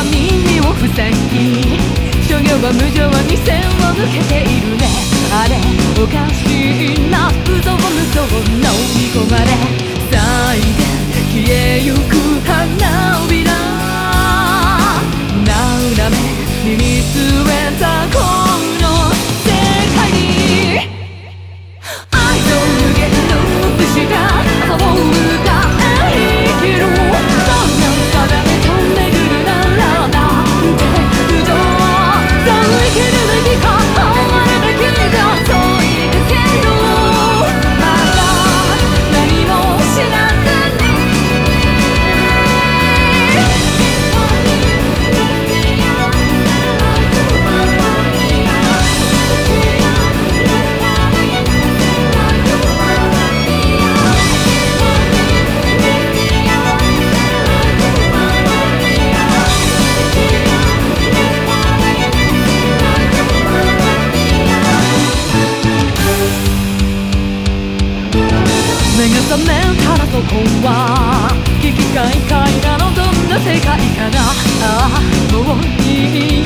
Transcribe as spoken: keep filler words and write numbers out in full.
は耳を塞ぎ、商業は無情に線を抜けているね。あれおかしいな、うぞうむぞう飲み込まれ、再現消えゆく花びら、なうなめ身に据えたこの世界に、愛と無限ループした朝を迎え生きる、どんな定めと巡るならなんて不条、さあ生きるべきか終わるべきか問いかける、まだ何も知らずに目が覚めたらそこは奇機械界なのどんな世界かな、ああもういい